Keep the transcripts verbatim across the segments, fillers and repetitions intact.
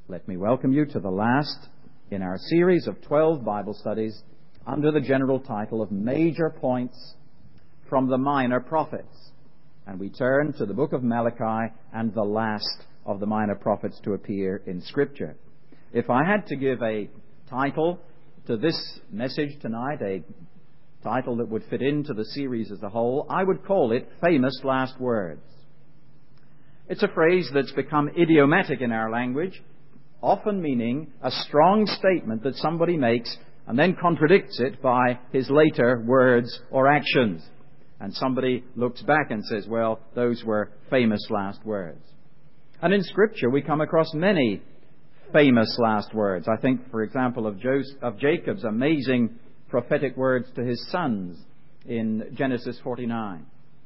Let me welcome you to the last in our series of twelve Bible studies under the general title of Major Points from the Minor Prophets. And we turn to the book of Malachi and the last of the minor prophets to appear in Scripture. If I had to give a title to this message tonight, a title that would fit into the series as a whole, I would call it Famous Last Words. It's a phrase that's become idiomatic in our language, often meaning a strong statement that somebody makes and then contradicts it by his later words or actions. And somebody looks back and says, well, those were famous last words. And in Scripture we come across many famous last words. I think, for example, of, Joseph, of Jacob's amazing prophetic words to his sons in Genesis forty-nine.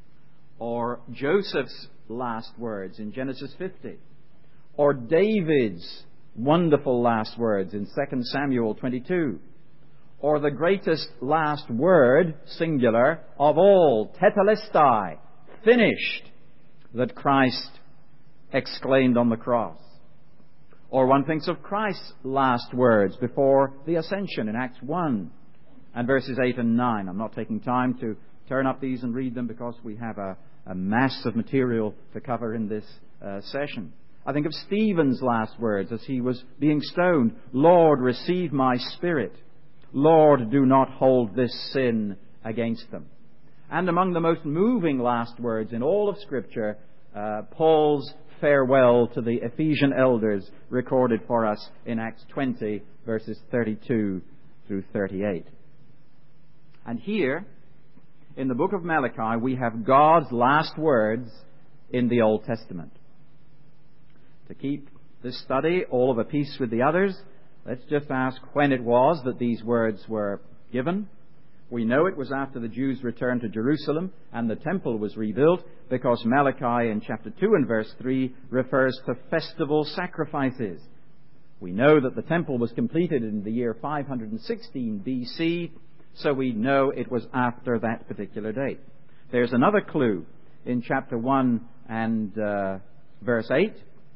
Or Joseph's last words in Genesis fifty. Or David's wonderful last words in Second Samuel twenty-two. Or the greatest last word, singular, of all, tetelestai, finished, that Christ exclaimed on the cross. Or one thinks of Christ's last words before the ascension in Acts one and verses eight and nine. I'm not taking time to turn up these and read them because we have a, a mass of material to cover in this uh, session. I think of Stephen's last words as he was being stoned. Lord, receive my spirit. Lord, do not hold this sin against them. And among the most moving last words in all of Scripture, uh, Paul's farewell to the Ephesian elders recorded for us in Acts twenty, verses thirty-two through thirty-eight. And here, in the book of Malachi, we have God's last words in the Old Testament. To keep this study all of a piece with the others, let's just ask when it was that these words were given. We know it was after the Jews returned to Jerusalem and the temple was rebuilt, because Malachi in chapter two and verse three refers to festival sacrifices. We know that the temple was completed in the year five hundred sixteen B C, so we know it was after that particular date. There's another clue in chapter one and uh, verse eight.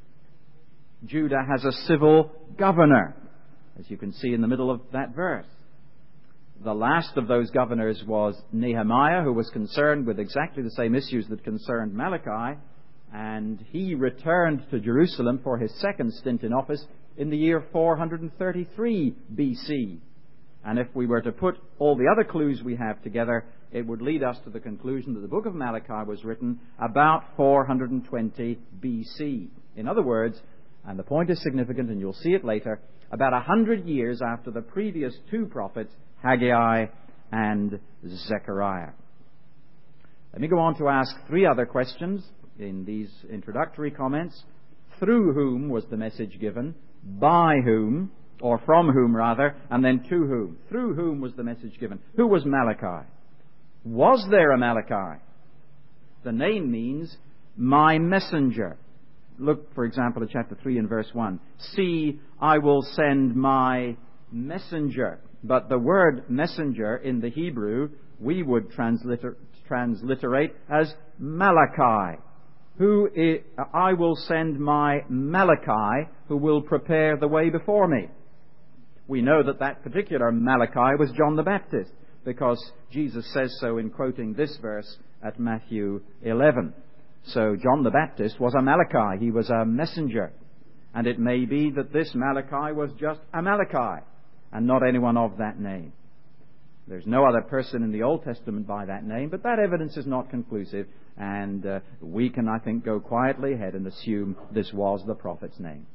Judah has a civil governor, as you can see in the middle of that verse. The last of those governors was Nehemiah, who was concerned with exactly the same issues that concerned Malachi, and he returned to Jerusalem for his second stint in office in the year four hundred thirty-three B C. And if we were to put all the other clues we have together, it would lead us to the conclusion that the book of Malachi was written about four hundred twenty B C. In other words, and the point is significant, and you'll see it later, about a hundred years after the previous two prophets, Haggai and Zechariah. Let me go on to ask three other questions in these introductory comments. Through whom was the message given? By whom, or from whom rather, and then to whom? Through whom was the message given? Who was Malachi? Was there a Malachi? The name means my messenger. Look, for example, at chapter three and verse one. See, I will send my messenger. But the word messenger in the Hebrew, we would transliter- transliterate as Malachi. Who is, I will send my Malachi, who will prepare the way before me. We know that that particular Malachi was John the Baptist, because Jesus says so in quoting this verse at Matthew eleven. So John the Baptist was a Malachi. He was a messenger. And it may be that this Malachi was just a Malachi and not anyone of that name. There's no other person in the Old Testament by that name, but that evidence is not conclusive, and uh, we can, I think, go quietly ahead and assume this was the prophet's name.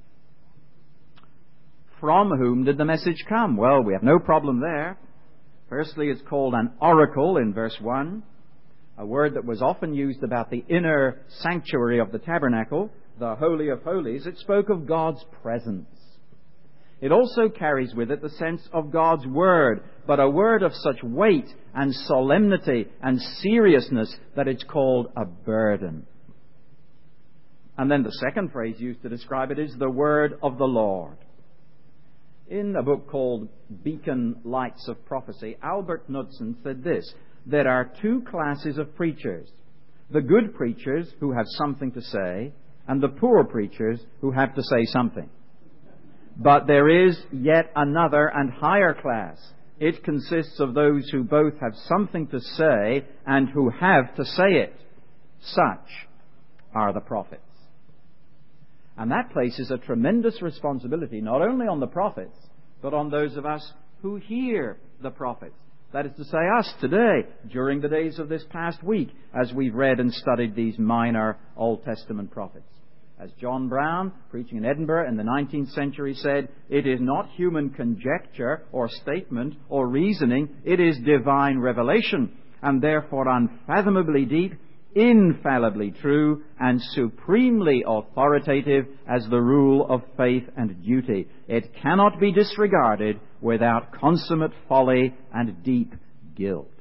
From whom did the message come? Well, we have no problem there. Firstly, it's called an oracle in verse one. A word that was often used about the inner sanctuary of the tabernacle, the Holy of Holies. It spoke of God's presence. It also carries with it the sense of God's Word, but a word of such weight and solemnity and seriousness that it's called a burden. And then the second phrase used to describe it is the Word of the Lord. In a book called Beacon Lights of Prophecy, Albert Knudsen said this: there are two classes of preachers. The good preachers who have something to say, and the poor preachers who have to say something. But there is yet another and higher class. It consists of those who both have something to say and who have to say it. Such are the prophets. And that places a tremendous responsibility not only on the prophets, but on those of us who hear the prophets. That is to say, us today, during the days of this past week, as we've read and studied these minor Old Testament prophets. As John Brown, preaching in Edinburgh in the nineteenth century, said, it is not human conjecture or statement or reasoning, it is divine revelation, and therefore unfathomably deep, infallibly true, and supremely authoritative as the rule of faith and duty. It cannot be disregarded without consummate folly and deep guilt.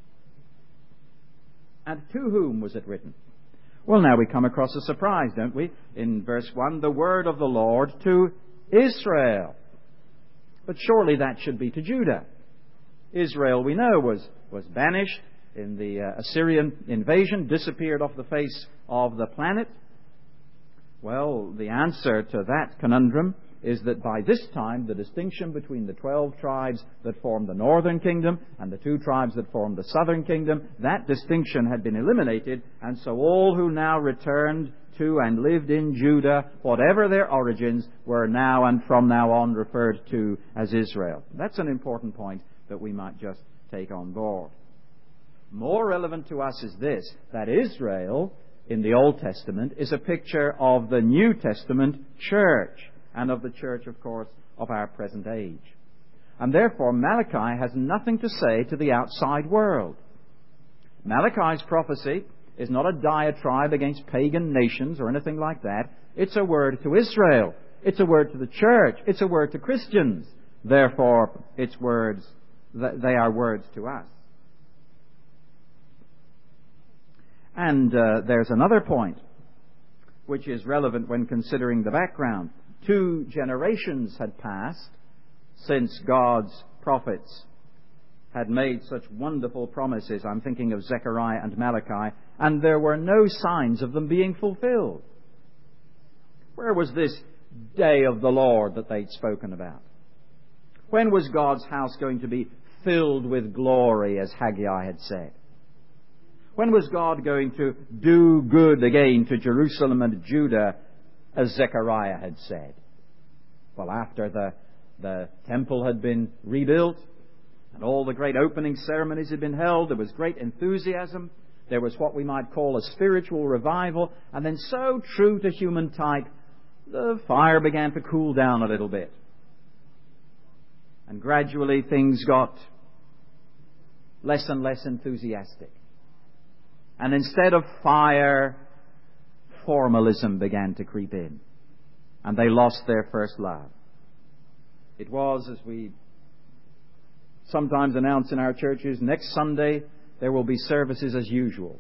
And to whom was it written? Well, now we come across a surprise, don't we? In verse one, the word of the Lord to Israel. But surely that should be to Judah. Israel, we know, was, was banished in the uh, Assyrian invasion, disappeared off the face of the planet. Well, the answer to that conundrum is that by this time the distinction between the twelve tribes that formed the northern kingdom and the two tribes that formed the southern kingdom, that distinction had been eliminated, and so all who now returned to and lived in Judah, whatever their origins, were now and from now on referred to as Israel. That's an important point that we might just take on board. More relevant to us is this, that Israel in the Old Testament is a picture of the New Testament church, and of the church, of course, of our present age. And therefore, Malachi has nothing to say to the outside world. Malachi's prophecy is not a diatribe against pagan nations or anything like that. It's a word to Israel. It's a word to the church. It's a word to Christians. Therefore, it's words, they are words to us. And uh, there's another point which is relevant when considering the background. Two generations had passed since God's prophets had made such wonderful promises. I'm thinking of Zechariah and Malachi, and there were no signs of them being fulfilled. Where was this day of the Lord that they'd spoken about? When was God's house going to be filled with glory, as Haggai had said? When was God going to do good again to Jerusalem and Judah, as Zechariah had said? Well, after the, the temple had been rebuilt and all the great opening ceremonies had been held, there was great enthusiasm. There was what we might call a spiritual revival. And then, so true to human type, the fire began to cool down a little bit. And gradually things got less and less enthusiastic. And instead of fire, formalism began to creep in. And they lost their first love. It was, as we sometimes announce in our churches, next Sunday there will be services as usual.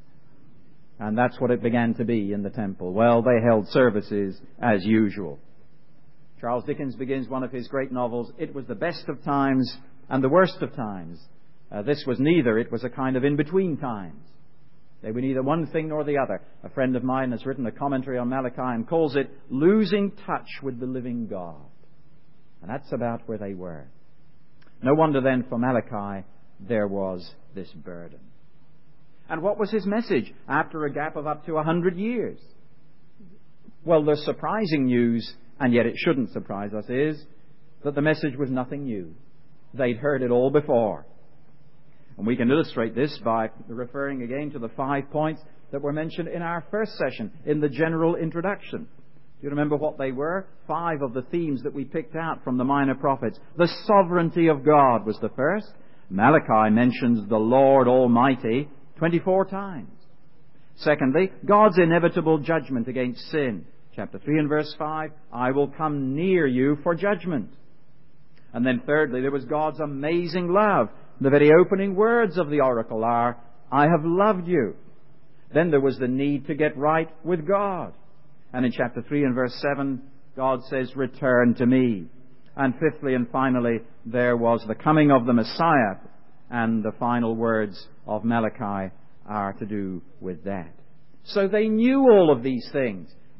And that's what it began to be in the temple. Well, they held services as usual. Charles Dickens begins one of his great novels, It was the best of times and the worst of times. Uh, this was neither. It was a kind of in-between times. They were neither one thing nor the other. A friend of mine has written a commentary on Malachi and calls it losing touch with the living God. And that's about where they were. No wonder then for Malachi there was this burden. And what was his message after a gap of up to a hundred years? Well, the surprising news, and yet it shouldn't surprise us, is that the message was nothing new. They'd heard it all before. And we can illustrate this by referring again to the five points that were mentioned in our first session, in the general introduction. Do you remember what they were? Five of the themes that we picked out from the minor prophets. The sovereignty of God was the first. Malachi mentions the Lord Almighty twenty-four times. Secondly, God's inevitable judgment against sin. Chapter three and verse five, I will come near you for judgment. And then thirdly, there was God's amazing love. The very opening words of the oracle are, I have loved you. Then there was the need to get right with God. And in chapter three and verse seven, God says, return to me. And fifthly and finally, there was the coming of the Messiah. And the final words of Malachi are to do with that. So they knew all of these things.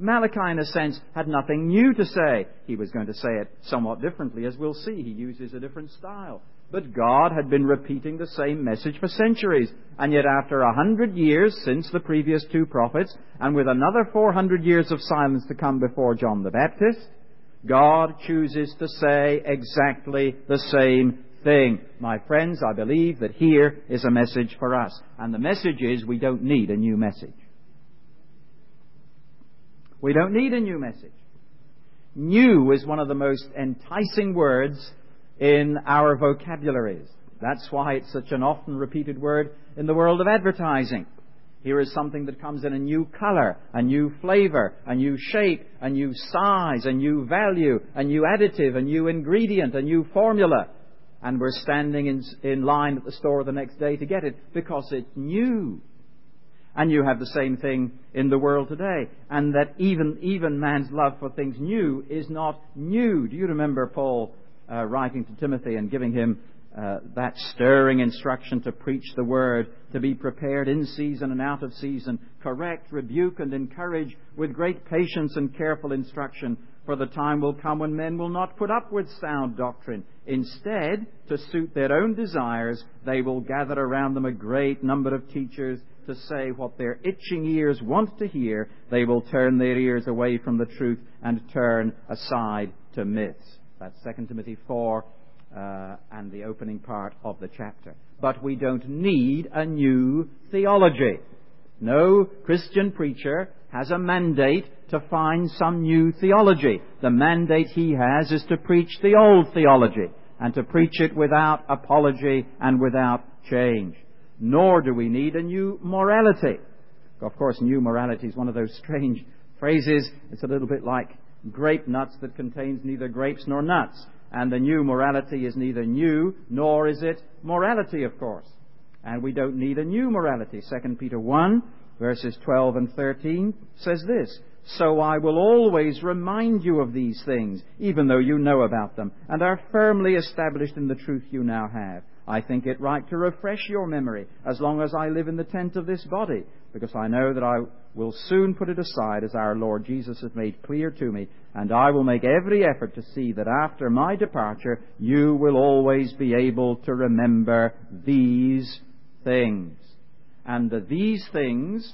Malachi, in a sense, had nothing new to say. He was going to say it somewhat differently, as we'll see. He uses a different style. But God had been repeating the same message for centuries. And yet after a hundred years since the previous two prophets, and with another four hundred years of silence to come before John the Baptist, God chooses to say exactly the same thing. My friends, I believe that here is a message for us. And the message is we don't need a new message. We don't need a new message. New is one of the most enticing words in our vocabularies. That's why it's such an often repeated word in the world of advertising. Here is something that comes in a new color, a new flavor, a new shape, a new size, a new value, a new additive, a new ingredient, a new formula. And we're standing in, in line at the store the next day to get it because it's new. And you have the same thing in the world today. And that even, even man's love for things new is not new. Do you remember Paul uh, writing to Timothy and giving him uh, that stirring instruction to preach the word, to be prepared in season and out of season, correct, rebuke, and encourage with great patience and careful instruction? For the time will come when men will not put up with sound doctrine. Instead, to suit their own desires, they will gather around them a great number of teachers to say what their itching ears want to hear. They will turn their ears away from the truth and turn aside to myths. That's Second Timothy four uh, and the opening part of the chapter. But we don't need a new theology. No Christian preacher has a mandate to find some new theology. The mandate he has is to preach the old theology and to preach it without apology and without change. Nor do we need a new morality. Of course, new morality is one of those strange phrases. It's a little bit like grape nuts that contains neither grapes nor nuts. And the new morality is neither new nor is it morality, of course. And we don't need a new morality. Second Peter one, verses twelve and thirteen says this: So I will always remind you of these things, even though you know about them, and are firmly established in the truth you now have. I think it right to refresh your memory as long as I live in the tent of this body, because I know that I will soon put it aside, as our Lord Jesus has made clear to me, and I will make every effort to see that after my departure you will always be able to remember these things. And the these things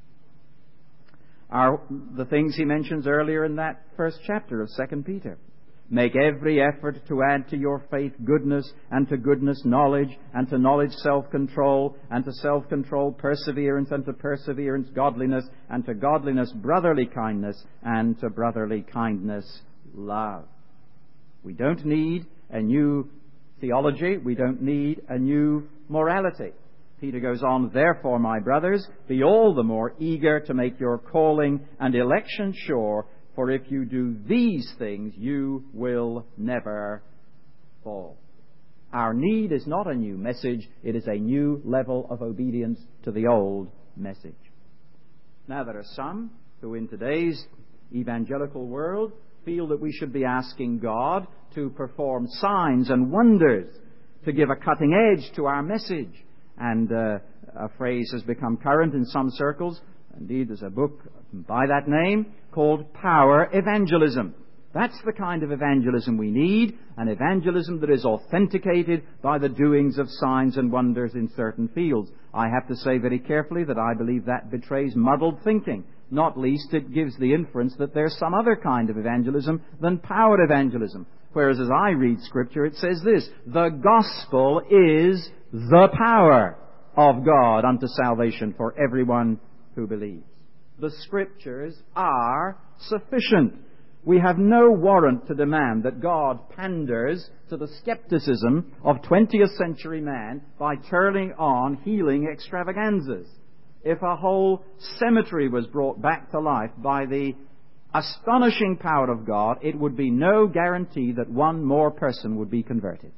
are the things he mentions earlier in that first chapter of Second Peter. Make every effort to add to your faith goodness, and to goodness knowledge, and to knowledge self-control, and to self-control perseverance, and to perseverance godliness, and to godliness brotherly kindness, and to brotherly kindness love. We don't need a new theology. We don't need a new morality. Peter goes on, Therefore, my brothers, be all the more eager to make your calling and election sure, for if you do these things, you will never fall. Our need is not a new message. It is a new level of obedience to the old message. Now, there are some who in today's evangelical world feel that we should be asking God to perform signs and wonders, to give a cutting edge to our message. And uh, a phrase has become current in some circles. Indeed, there's a book by that name called Power Evangelism. That's the kind of evangelism we need, an evangelism that is authenticated by the doings of signs and wonders in certain fields. I have to say very carefully that I believe that betrays muddled thinking. Not least, it gives the inference that there's some other kind of evangelism than power evangelism. Whereas as I read Scripture, it says this: the gospel is the power of God unto salvation for everyone who believes. The Scriptures are sufficient. We have no warrant to demand that God panders to the skepticism of twentieth century man by turning on healing extravaganzas. If a whole cemetery was brought back to life by the astonishing power of God, it would be no guarantee that one more person would be converted.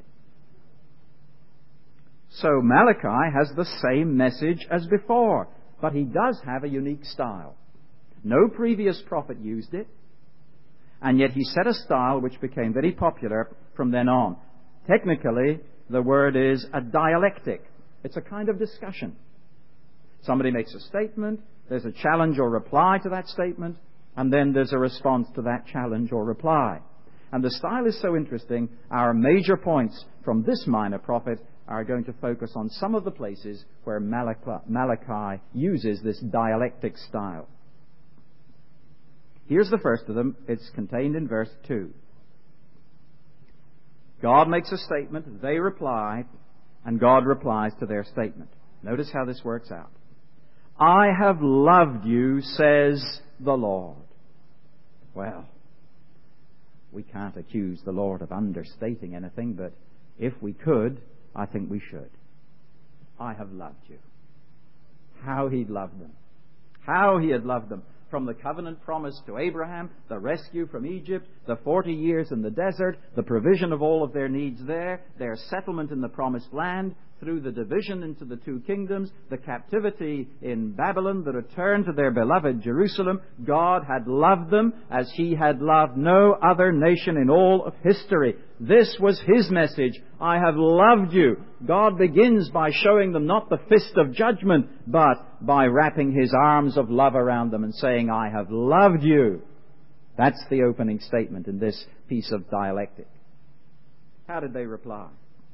So Malachi has the same message as before, but he does have a unique style. No previous prophet used it, and yet he set a style which became very popular from then on. Technically, the word is a dialectic. It's a kind of discussion. Somebody makes a statement, there's a challenge or reply to that statement, And then there's a response to that challenge or reply. And the style is so interesting, our major points from this minor prophet are going to focus on some of the places where Malachi uses this dialectic style. Here's the first of them. It's contained in verse two. God makes a statement, they reply, and God replies to their statement. Notice how this works out. I have loved you, says the Lord. Well, we can't accuse the Lord of understating anything, but if we could, I think we should. I have loved you. How He'd loved them. How He had loved them. From the covenant promise to Abraham, the rescue from Egypt, the forty years in the desert, the provision of all of their needs there, their settlement in the promised land, through the division into the two kingdoms, the captivity in Babylon, the return to their beloved Jerusalem. God had loved them as He had loved no other nation in all of history. This was His message. I have loved you. God begins by showing them not the fist of judgment, but by wrapping His arms of love around them and saying, I have loved you. That's the opening statement in this piece of dialectic. How did they reply?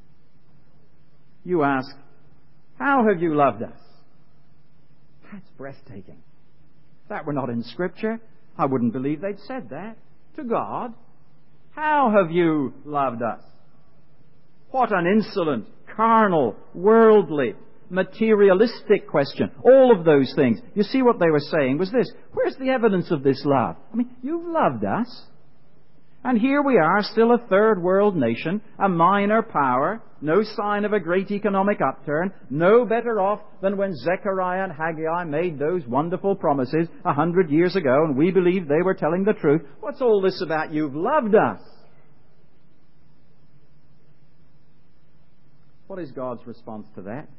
You ask, how have you loved us? That's breathtaking. If that were not in Scripture, I wouldn't believe they'd said that to God. How have you loved us? What an insolent, carnal, worldly, materialistic question. All of those things. You see, what they were saying was this. Where's the evidence of this love? I mean, you've loved us. And here we are, still a third world nation, a minor power, no sign of a great economic upturn, no better off than when Zechariah and Haggai made those wonderful promises a hundred years ago, and we believed they were telling the truth. What's all this about? You've loved us. What is God's response to that?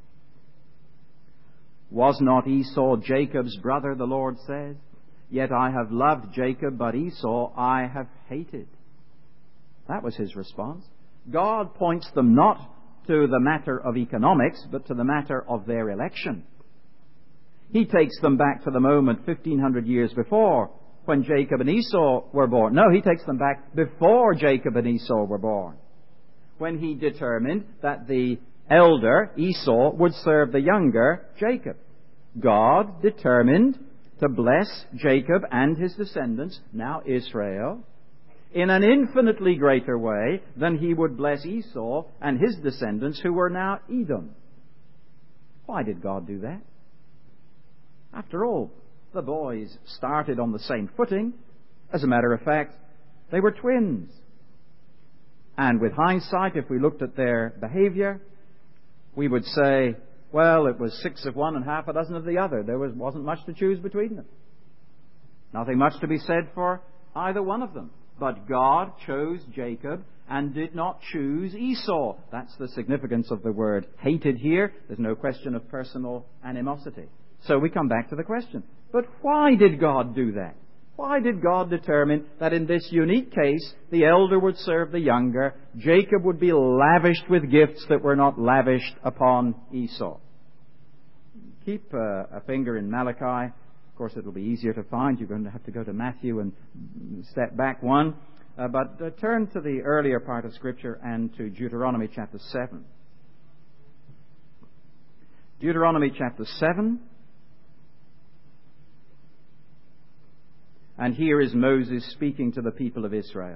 Was not Esau Jacob's brother, the Lord says? Yet I have loved Jacob, but Esau I have hated. That was His response. God points them not to the matter of economics, but to the matter of their election. He takes them back to the moment fifteen hundred years before, when Jacob and Esau were born. No, He takes them back before Jacob and Esau were born, when He determined that the elder, Esau, would serve the younger, Jacob. God determined to bless Jacob and his descendants, now Israel, in an infinitely greater way than He would bless Esau and his descendants, who were now Edom. Why did God do that? After all, the boys started on the same footing. As a matter of fact, they were twins. And with hindsight, if we looked at their behavior, we would say, well, it was six of one and half a dozen of the other. There was, wasn't much to choose between them. Nothing much to be said for either one of them. But God chose Jacob and did not choose Esau. That's the significance of the word hated here. There's no question of personal animosity. So we come back to the question, but why did God do that? Why did God determine that in this unique case, the elder would serve the younger, Jacob would be lavished with gifts that were not lavished upon Esau? Keep uh, a finger in Malachi. Of course, it'll be easier to find. You're going to have to go to Matthew and step back one. Uh, but uh, turn to the earlier part of Scripture and to Deuteronomy chapter seven. Deuteronomy chapter seven. And here is Moses speaking to the people of Israel.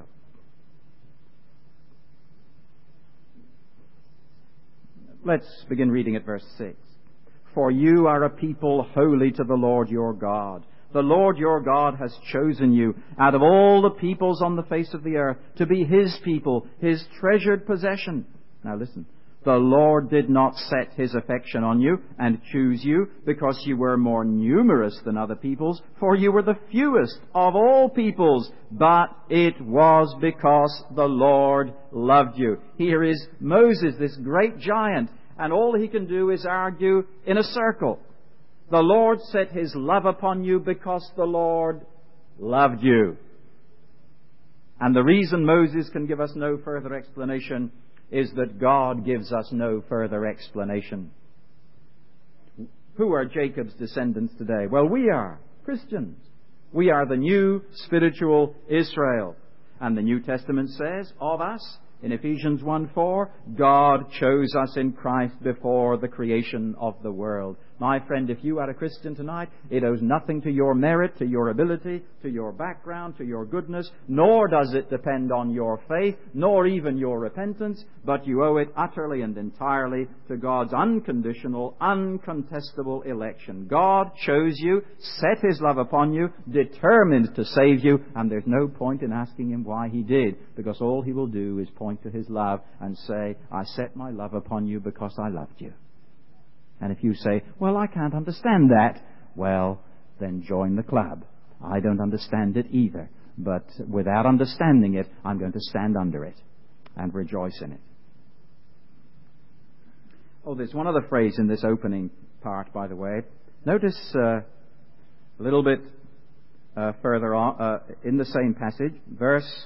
Let's begin reading at verse six. For you are a people holy to the Lord your God. The Lord your God has chosen you out of all the peoples on the face of the earth to be His people, His treasured possession. Now listen. The Lord did not set His affection on you and choose you because you were more numerous than other peoples, for you were the fewest of all peoples, but it was because the Lord loved you. Here is Moses, this great giant, and all he can do is argue in a circle. The Lord set His love upon you because the Lord loved you. And the reason Moses can give us no further explanation is that God gives us no further explanation. Who are Jacob's descendants today? Well, we are Christians. We are the new spiritual Israel. And the New Testament says of us, in Ephesians one four, God chose us in Christ before the creation of the world. My friend, if you are a Christian tonight, it owes nothing to your merit, to your ability, to your background, to your goodness, nor does it depend on your faith, nor even your repentance, but you owe it utterly and entirely to God's unconditional, uncontestable election. God chose you, set His love upon you, determined to save you, and there's no point in asking Him why He did, because all He will do is point to His love and say, I set my love upon you because I loved you. And if you say, well, I can't understand that, well, then join the club. I don't understand it either. But without understanding it, I'm going to stand under it and rejoice in it. Oh, there's one other phrase in this opening part, by the way. Notice uh, a little bit uh, further on, uh, in the same passage, verse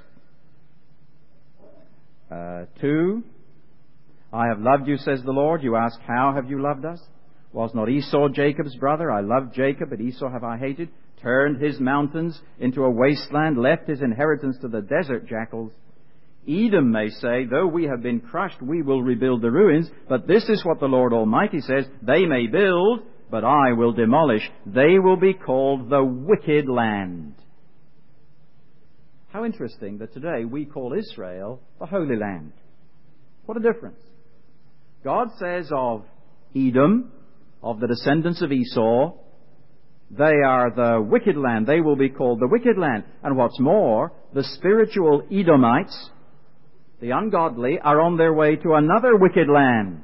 uh, two. I have loved you, says the Lord. You ask, how have you loved us? Was not Esau Jacob's brother? I loved Jacob, but Esau have I hated. Turned his mountains into a wasteland, left his inheritance to the desert jackals. Edom may say, though we have been crushed, we will rebuild the ruins. But this is what the Lord Almighty says, they may build, but I will demolish. They will be called the wicked land. How interesting that today we call Israel the Holy Land. What a difference. God says of Edom, of the descendants of Esau, they are the wicked land. They will be called the wicked land. And what's more, the spiritual Edomites, the ungodly, are on their way to another wicked land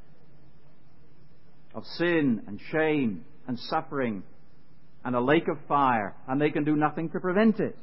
of sin and shame and suffering and a lake of fire, and they can do nothing to prevent it.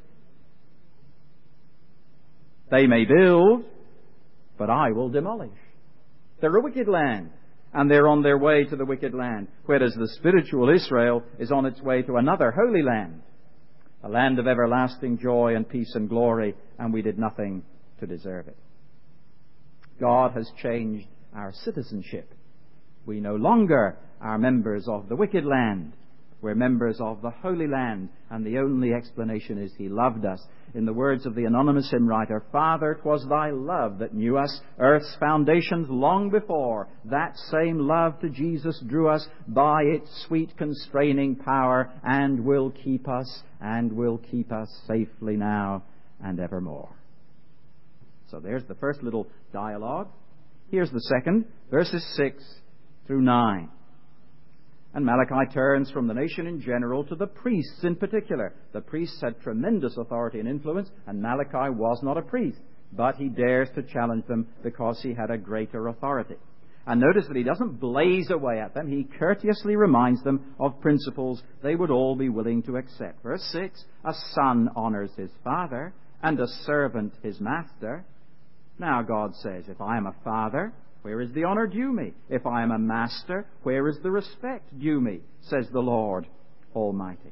They may build, but I will demolish. They're a wicked land, and they're on their way to the wicked land, whereas the spiritual Israel is on its way to another holy land, a land of everlasting joy and peace and glory, and we did nothing to deserve it. God has changed our citizenship. We no longer are members of the wicked land. We're members of the Holy Land, and the only explanation is He loved us. In the words of the anonymous hymn writer, Father, 'twas Thy love that knew us, earth's foundations long before. That same love to Jesus drew us by its sweet constraining power, and will keep us, and will keep us safely now and evermore. So there's the first little dialogue. Here's the second, verses six through nine. And Malachi turns from the nation in general to the priests in particular. The priests had tremendous authority and influence, and Malachi was not a priest, but he dares to challenge them because he had a greater authority. And notice that he doesn't blaze away at them. He courteously reminds them of principles they would all be willing to accept. Verse six, a son honors his father, and a servant his master. Now God says, if I am a father, where is the honor due me? If I am a master, where is the respect due me? Says the Lord Almighty.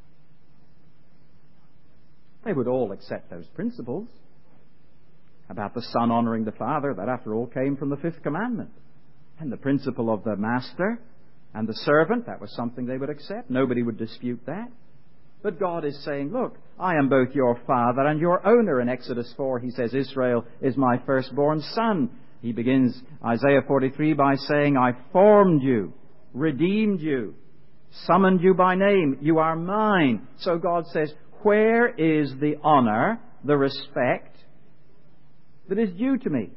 They would all accept those principles about the son honoring the father. That, after all, came from the fifth commandment. And the principle of the master and the servant, that was something they would accept. Nobody would dispute that. But God is saying, look, I am both your father and your owner. In Exodus four, He says, Israel is my firstborn son. He begins Isaiah forty-three by saying, I formed you, redeemed you, summoned you by name. You are mine. So God says, where is the honor, the respect that is due to me?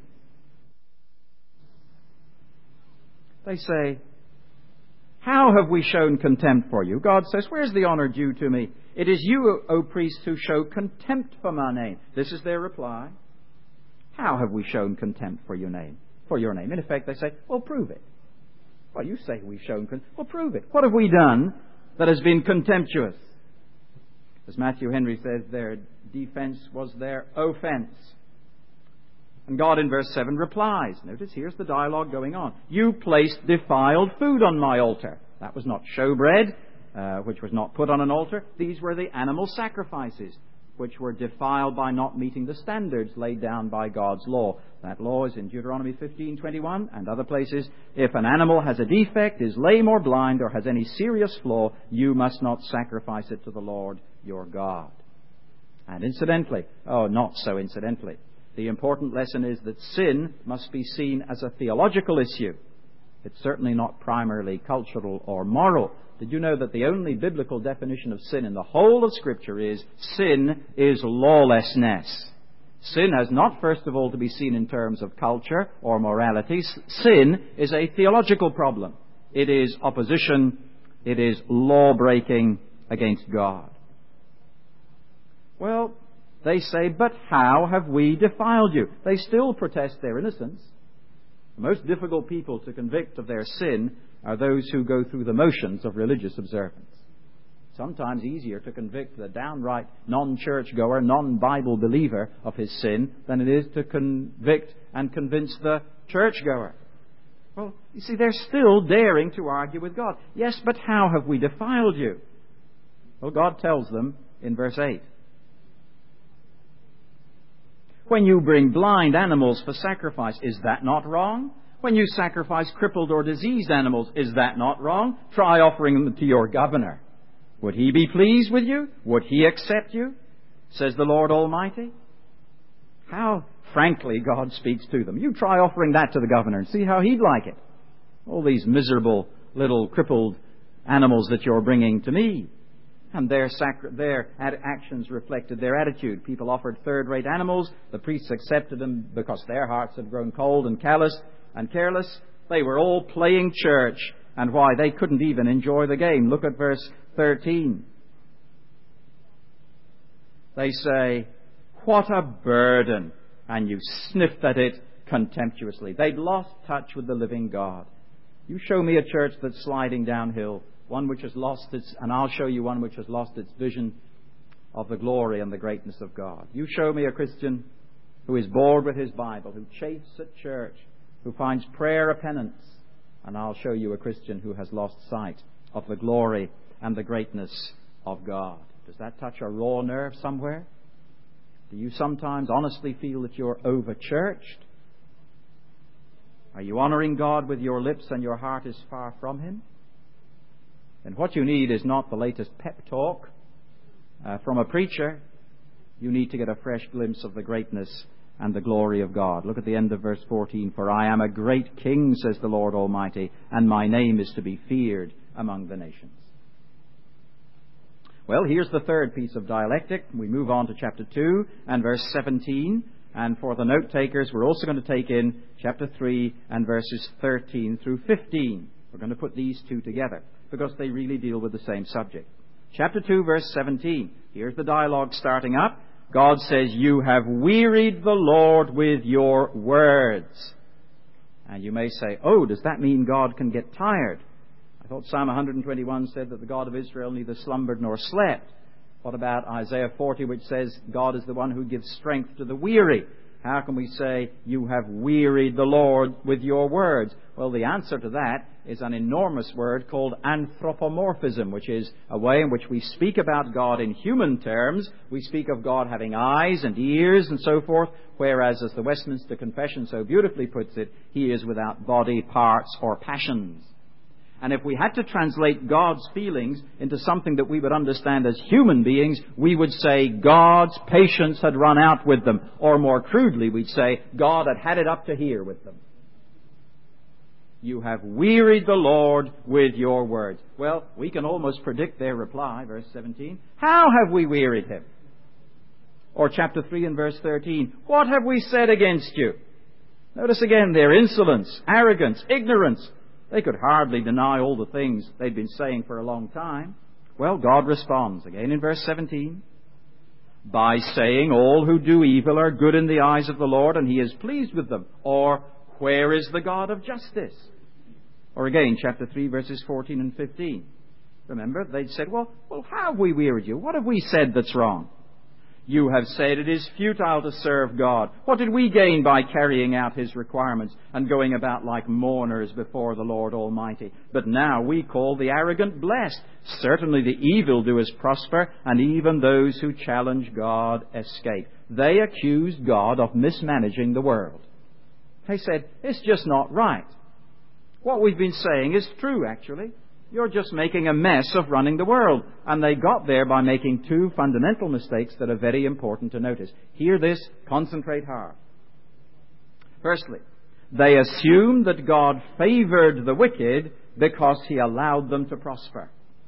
They say, how have we shown contempt for you? God says, where's the honor due to me? It is you, O priests, who show contempt for my name. This is their reply. How have we shown contempt for your name? For your name. In effect, they say, well, prove it. Well, you say we've shown contempt. Well, prove it. What have we done that has been contemptuous? As Matthew Henry says, their defense was their offense. And God in verse seven replies. Notice, here's the dialogue going on. You placed defiled food on my altar. That was not showbread, uh, which was not put on an altar. These were the animal sacrifices. which were defiled by not meeting the standards laid down by God's law. That law is in Deuteronomy fifteen twenty-one and other places. If an animal has a defect, is lame or blind, or has any serious flaw, you must not sacrifice it to the Lord your God. And incidentally, oh, not so incidentally, the important lesson is that sin must be seen as a theological issue. It's certainly not primarily cultural or moral. Did you know that the only biblical definition of sin in the whole of Scripture is sin is lawlessness? Sin has not, first of all, to be seen in terms of culture or morality. Sin is a theological problem. It is opposition. It is law-breaking against God. Well, they say, but how have we defiled you? They still protest their innocence. The most difficult people to convict of their sin are those who go through the motions of religious observance. Sometimes easier to convict the downright non-church-goer, non-Bible believer of his sin than it is to convict and convince the church-goer. Well, you see, they're still daring to argue with God. Yes, but how have we defiled you? Well, God tells them in verse eight. When you bring blind animals for sacrifice, is that not wrong? When you sacrifice crippled or diseased animals, is that not wrong? Try offering them to your governor. Would he be pleased with you? Would he accept you? Says the Lord Almighty. How frankly God speaks to them. You try offering that to the governor and see how he'd like it. All these miserable little crippled animals that you're bringing to me. And their, sacri- their ad- actions reflected their attitude. People offered third-rate animals. The priests accepted them because their hearts had grown cold and callous and careless. They were all playing church. And why? They couldn't even enjoy the game. Look at verse thirteen. They say, what a burden. And you sniffed at it contemptuously. They'd lost touch with the living God. You show me a church that's sliding downhill. One which has lost its, and I'll show you one which has lost its vision of the glory and the greatness of God. You show me a Christian who is bored with his Bible, who chafes at church, who finds prayer a penance, and I'll show you a Christian who has lost sight of the glory and the greatness of God. Does that touch a raw nerve somewhere? Do you sometimes honestly feel that you're over-churched? Are you honoring God with your lips and your heart is far from Him? And what you need is not the latest pep talk uh, from a preacher. You need to get a fresh glimpse of the greatness and the glory of God. Look at the end of verse fourteen. For I am a great king, says the Lord Almighty, and my name is to be feared among the nations. Well, here's the third piece of dialectic. We move on to chapter two and verse seventeen. And for the note takers, we're also going to take in chapter three and verses thirteen through fifteen. We're going to put these two together, because they really deal with the same subject. Chapter two, verse seventeen. Here's the dialogue starting up. God says, you have wearied the Lord with your words. And you may say, oh, does that mean God can get tired? I thought Psalm one twenty-one said that the God of Israel neither slumbered nor slept. What about Isaiah forty, which says God is the one who gives strength to the weary? How can we say, you have wearied the Lord with your words? Well, the answer to that is an enormous word called anthropomorphism, which is a way in which we speak about God in human terms. We speak of God having eyes and ears and so forth, whereas, as the Westminster Confession so beautifully puts it, He is without body, parts, or passions. And if we had to translate God's feelings into something that we would understand as human beings, we would say God's patience had run out with them. Or more crudely, we'd say God had had it up to here with them. You have wearied the Lord with your words. Well, we can almost predict their reply, verse seventeen. How have we wearied Him? Or chapter three and verse thirteen. What have we said against you? Notice again their insolence, arrogance, ignorance. They could hardly deny all the things they'd been saying for a long time. Well, God responds again in verse seventeen. By saying, all who do evil are good in the eyes of the Lord, and He is pleased with them. Or, where is the God of justice? Or again, chapter three, verses fourteen and fifteen. Remember, they'd said, well, well, how have we wearied you? What have we said that's wrong? You have said it is futile to serve God. What did we gain by carrying out His requirements and going about like mourners before the Lord Almighty? But now we call the arrogant blessed. Certainly the evildoers prosper, and even those who challenge God escape. They accused God of mismanaging the world. They said, it's just not right. What we've been saying is true, actually. You're just making a mess of running the world. And they got there by making two fundamental mistakes that are very important to notice. Hear this, concentrate hard. Firstly, they assumed that God favored the wicked because He allowed them to prosper.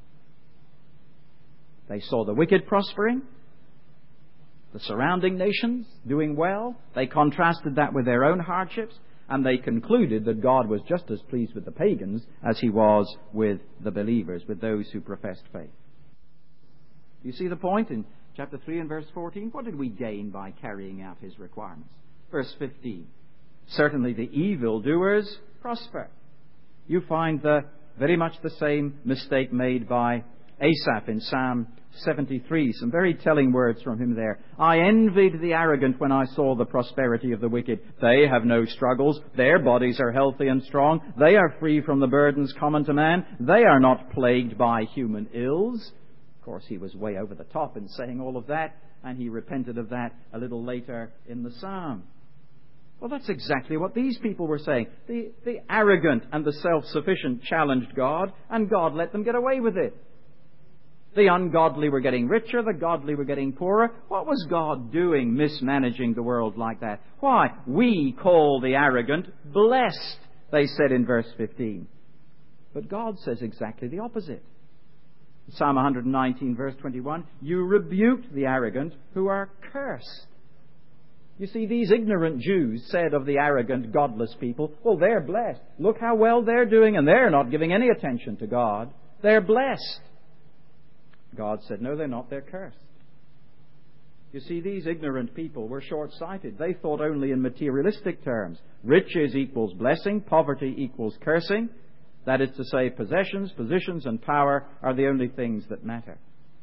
They saw the wicked prospering, the surrounding nations doing well. They contrasted that with their own hardships. And they concluded that God was just as pleased with the pagans as He was with the believers, with those who professed faith. You see the point in chapter three and verse fourteen? What did we gain by carrying out His requirements? Verse fifteen. Certainly the evildoers prosper. You find the very much the same mistake made by Asaph in Psalm seventy-three. Some very telling words from him there. I envied the arrogant when I saw the prosperity of the wicked. They have no struggles. Their bodies are healthy and strong. They are free from the burdens common to man. They are not plagued by human ills. Of course, he was way over the top in saying all of that, and he repented of that a little later in the psalm. Well, that's exactly what these people were saying. The, the arrogant and the self-sufficient challenged God, and God let them get away with it. The ungodly were getting richer, the godly were getting poorer. What was God doing mismanaging the world like that? Why? We call the arrogant blessed, they said in verse fifteen. But God says exactly the opposite. Psalm one nineteen, verse twenty-one, you rebuked the arrogant who are cursed. You see, these ignorant Jews said of the arrogant, godless people, well, they're blessed. Look how well they're doing, and they're not giving any attention to God. They're blessed. God said, no, they're not. They're cursed. You see, these ignorant people were short-sighted. They thought only in materialistic terms. Riches equals blessing. Poverty equals cursing. That is to say, possessions, positions, and power are the only things that matter.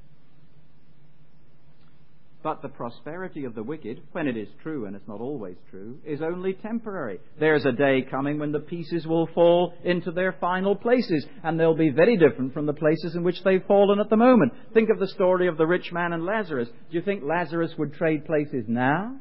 But the prosperity of the wicked, when it is true, and it's not always true, is only temporary. There's a day coming when the pieces will fall into their final places, and they'll be very different from the places in which they've fallen at the moment. Think of the story of the rich man and Lazarus. Do you think Lazarus would trade places now?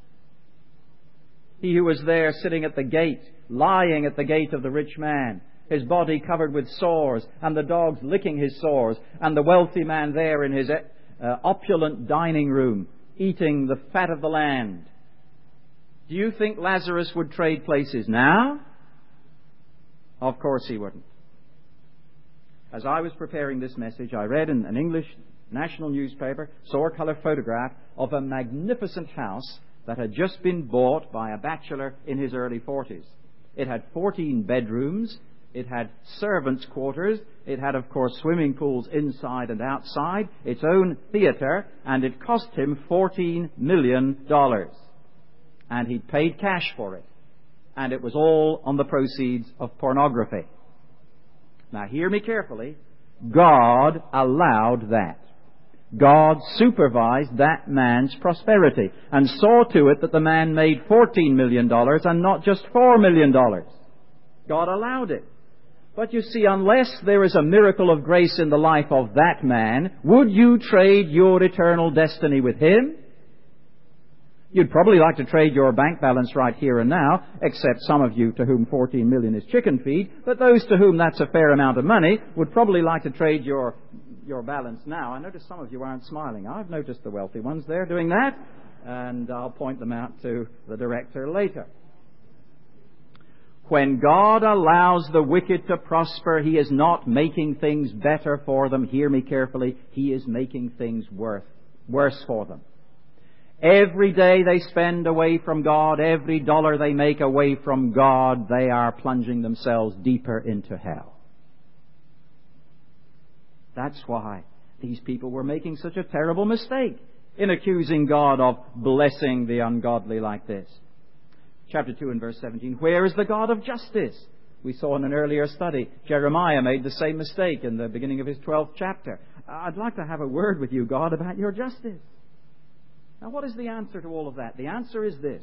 He who was there sitting at the gate, lying at the gate of the rich man, his body covered with sores, and the dogs licking his sores, and the wealthy man there in his Uh, opulent dining room, eating the fat of the land. Do you think Lazarus would trade places now? Of course he wouldn't. As I was preparing this message, I read in an English national newspaper, saw a colour photograph of a magnificent house that had just been bought by a bachelor in his early forties. It had fourteen bedrooms. It had servants' quarters. It had, of course, swimming pools inside and outside, its own theatre, and it cost him fourteen million dollars. And he'd paid cash for it. And it was all on the proceeds of pornography. Now, hear me carefully. God allowed that. God supervised that man's prosperity and saw to it that the man made fourteen million dollars and not just four million dollars. God allowed it. But you see, unless there is a miracle of grace in the life of that man, would you trade your eternal destiny with him? You'd probably like to trade your bank balance right here and now, except some of you to whom fourteen million is chicken feed, but those to whom that's a fair amount of money would probably like to trade your, your balance now. I notice some of you aren't smiling. I've noticed the wealthy ones there doing that, and I'll point them out to the director later. When God allows the wicked to prosper, He is not making things better for them. Hear me carefully. He is making things worth, worse for them. Every day they spend away from God, every dollar they make away from God, they are plunging themselves deeper into hell. That's why these people were making such a terrible mistake in accusing God of blessing the ungodly like this. Chapter two and verse seventeen, where is the God of justice? We saw in an earlier study, Jeremiah made the same mistake in the beginning of his twelfth chapter. I'd like to have a word with you, God, about your justice. Now, what is the answer to all of that? The answer is this.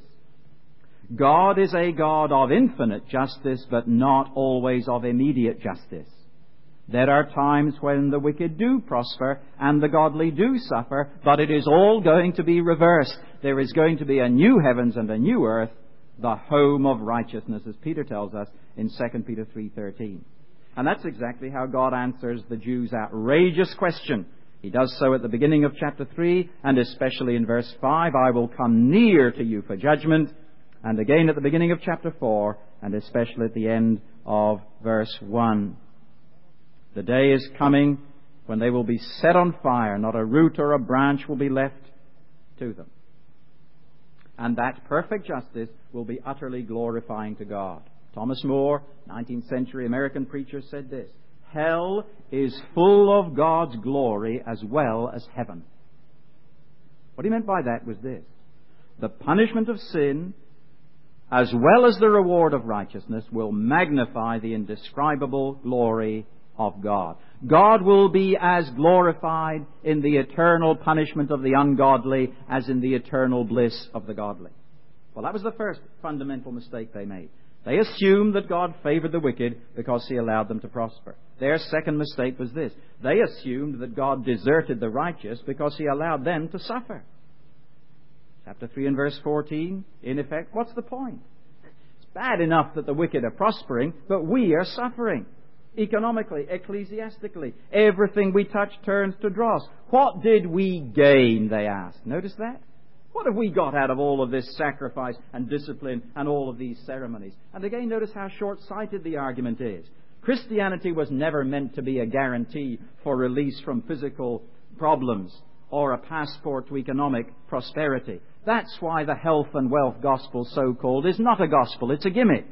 God is a God of infinite justice, but not always of immediate justice. There are times when the wicked do prosper and the godly do suffer, but it is all going to be reversed. There is going to be a new heavens and a new earth, the home of righteousness, as Peter tells us in Second Peter three thirteen. And that's exactly how God answers the Jews' outrageous question. He does so at the beginning of chapter three, and especially in verse five, I will come near to you for judgment, and again at the beginning of chapter four, and especially at the end of verse one. The day is coming when they will be set on fire. Not a root or a branch will be left to them. And that perfect justice will be utterly glorifying to God. Thomas More, nineteenth century American preacher, said this: hell is full of God's glory as well as heaven. What he meant by that was this: the punishment of sin, as well as the reward of righteousness, will magnify the indescribable glory of God. God will be as glorified in the eternal punishment of the ungodly as in the eternal bliss of the godly. Well, that was the first fundamental mistake they made. They assumed that God favored the wicked because He allowed them to prosper. Their second mistake was this: they assumed that God deserted the righteous because He allowed them to suffer. Chapter three and verse fourteen, in effect, what's the point? It's bad enough that the wicked are prospering, but we are suffering. Economically, ecclesiastically, everything we touch turns to dross. What did we gain, they asked. Notice that? What have we got out of all of this sacrifice and discipline and all of these ceremonies? And again, notice how short-sighted the argument is. Christianity was never meant to be a guarantee for release from physical problems or a passport to economic prosperity. That's why the health and wealth gospel, so-called, is not a gospel. It's a gimmick.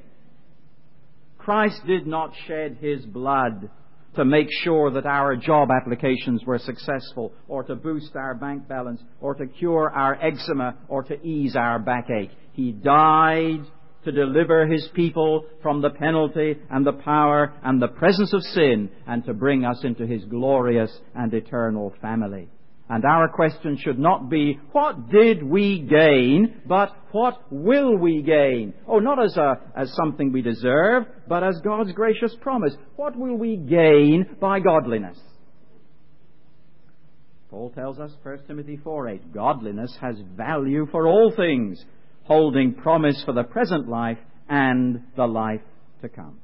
Christ did not shed His blood to make sure that our job applications were successful, or to boost our bank balance, or to cure our eczema, or to ease our backache. He died to deliver His people from the penalty and the power and the presence of sin, and to bring us into His glorious and eternal family. And our question should not be, what did we gain, but what will we gain? Oh, not as a, as something we deserve, but as God's gracious promise. What will we gain by godliness? Paul tells us, First Timothy four eight, godliness has value for all things, holding promise for the present life and the life to come.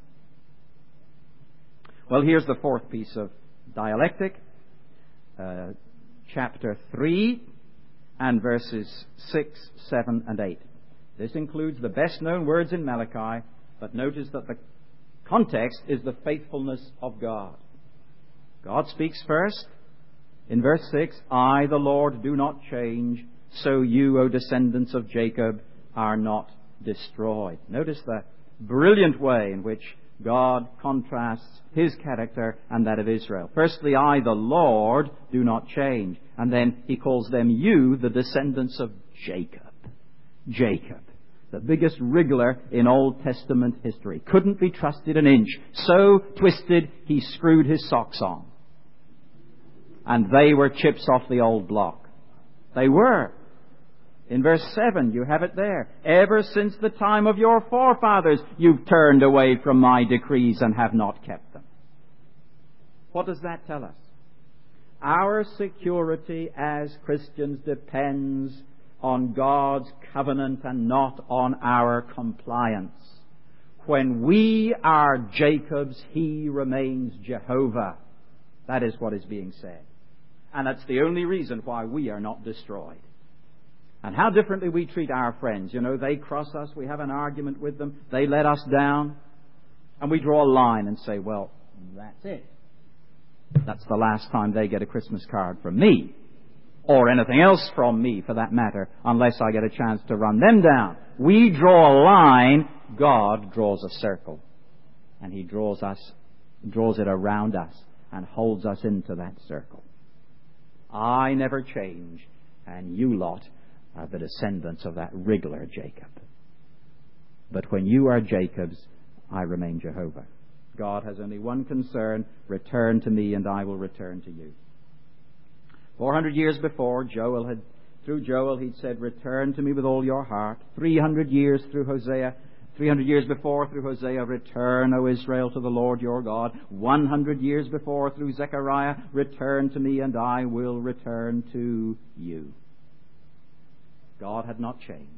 Well, here's the fourth piece of dialectic. Uh, Chapter three and verses six, seven, and eight. This includes the best-known words in Malachi, but notice that the context is the faithfulness of God. God speaks first. In verse six, I, the Lord, do not change, so you, O descendants of Jacob, are not destroyed. Notice the brilliant way in which God contrasts His character and that of Israel. Firstly, I, the Lord, do not change. And then He calls them you, the descendants of Jacob. Jacob, the biggest wriggler in Old Testament history. Couldn't be trusted an inch. So twisted, he screwed his socks on. And they were chips off the old block. They were. In verse seven, you have it there. Ever since the time of your forefathers, you've turned away from my decrees and have not kept them. What does that tell us? Our security as Christians depends on God's covenant and not on our compliance. When we are Jacob's, He remains Jehovah. That is what is being said. And that's the only reason why we are not destroyed. And how differently we treat our friends. You know, they cross us, we have an argument with them, they let us down, and we draw a line and say, well, that's it. That's the last time they get a Christmas card from me, or anything else from me for that matter, unless I get a chance to run them down. We draw a line, God draws a circle, and He draws us, draws it around us, and holds us into that circle. I never change, and you lot are the descendants of that wriggler Jacob. But when you are Jacob's, I remain Jehovah. God has only one concern: return to me and I will return to you. Four hundred years before, Joel had through Joel, he'd said, return to me with all your heart. three hundred years through Hosea, three hundred years before through Hosea, return, O Israel, to the Lord your God. one hundred years before through Zechariah, return to me and I will return to you. God had not changed.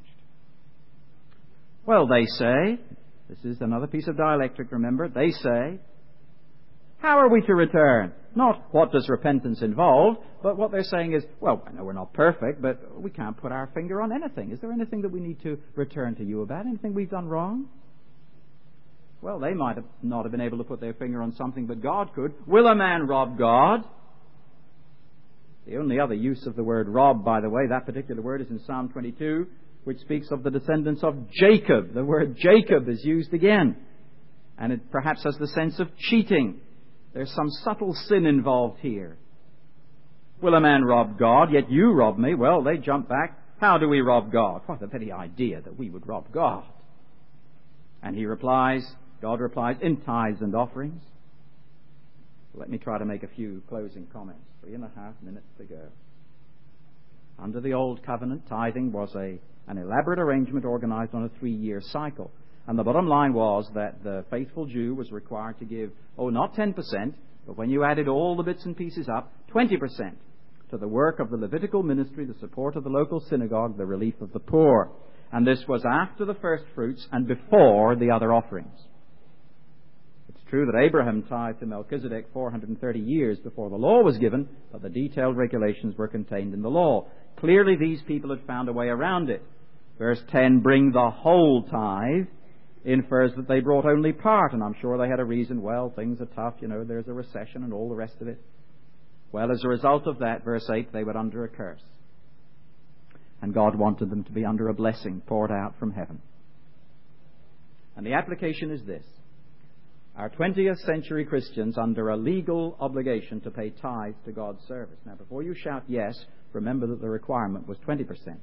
Well, they say, this is another piece of dialectic, remember, they say, how are we to return? Not what does repentance involve, but what they're saying is, well, I know we're not perfect, but we can't put our finger on anything. Is there anything that we need to return to you about? Anything we've done wrong? Well, they might have not have been able to put their finger on something, but God could. Will a man rob God? The only other use of the word rob, by the way, that particular word is in Psalm twenty-two, which speaks of the descendants of Jacob. The word Jacob is used again, and it perhaps has the sense of cheating. There's some subtle sin involved here. Will a man rob God? Yet you rob me. Well, they jump back. How do we rob God? What the very idea that we would rob God. And he replies, God replies, in tithes and offerings. Let me try to make a few closing comments. Three and a half minutes to go. Under the Old Covenant, tithing was a, an elaborate arrangement organized on a three-year cycle. And the bottom line was that the faithful Jew was required to give, oh, not ten percent, but when you added all the bits and pieces up, twenty percent to the work of the Levitical ministry, the support of the local synagogue, the relief of the poor. And this was after the first fruits and before the other offerings. It's true that Abraham tithed to Melchizedek four hundred thirty years before the law was given, but the detailed regulations were contained in the law. Clearly, these people had found a way around it. Verse ten, bring the whole tithe, infers that they brought only part, and I'm sure they had a reason. Well, things are tough, you know, there's a recession and all the rest of it. Well, as a result of that, verse eight, they were under a curse. And God wanted them to be under a blessing poured out from heaven. And the application is this. Are twentieth century Christians under a legal obligation to pay tithes to God's service? Now, before you shout yes, remember that the requirement was twenty percent.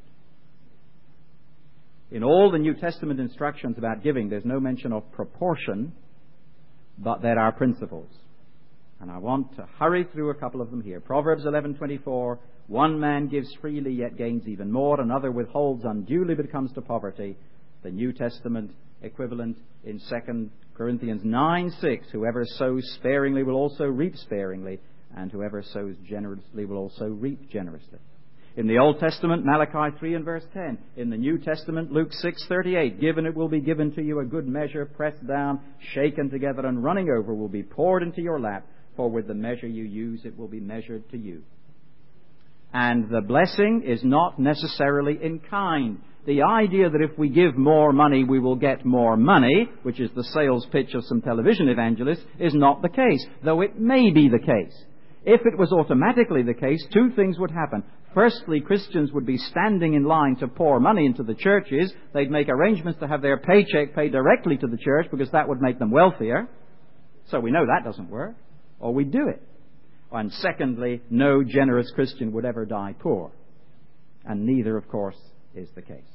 In all the New Testament instructions about giving, there's no mention of proportion, but there are principles. And I want to hurry through a couple of them here. Proverbs eleven twenty-four, one man gives freely yet gains even more, another withholds unduly but comes to poverty. The New Testament equivalent in Second Corinthians nine six, whoever sows sparingly will also reap sparingly, and whoever sows generously will also reap generously. In the Old Testament, Malachi three and verse ten. In the New Testament, Luke six thirty-eight. Given it will be given to you, a good measure, pressed down, shaken together, and running over will be poured into your lap. For with the measure you use, it will be measured to you. And the blessing is not necessarily in kind. The idea that if we give more money, we will get more money, which is the sales pitch of some television evangelists, is not the case, though it may be the case. If it was automatically the case, two things would happen. Firstly, Christians would be standing in line to pour money into the churches. They'd make arrangements to have their paycheck paid directly to the church because that would make them wealthier. So we know that doesn't work. Or we do it. And secondly, no generous Christian would ever die poor. And neither, of course, is the case.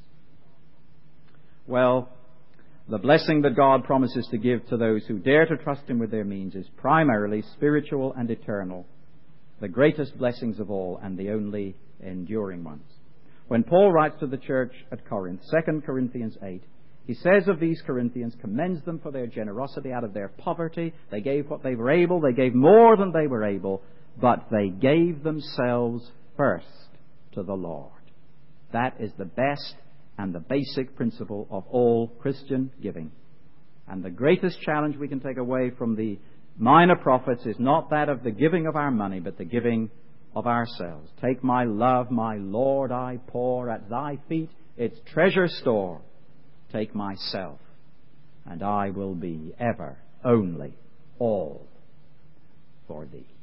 Well, the blessing that God promises to give to those who dare to trust Him with their means is primarily spiritual and eternal, the greatest blessings of all and the only enduring ones. When Paul writes to the church at Corinth, Second Corinthians eight, he says of these Corinthians, commends them for their generosity out of their poverty. They gave what they were able. They gave more than they were able. But they gave themselves first to the Lord. That is the best and the basic principle of all Christian giving. And the greatest challenge we can take away from the minor prophets is not that of the giving of our money, but the giving of ourselves. Take my love, my Lord, I pour at thy feet its treasure store. Take myself, and I will be ever, only, all for thee.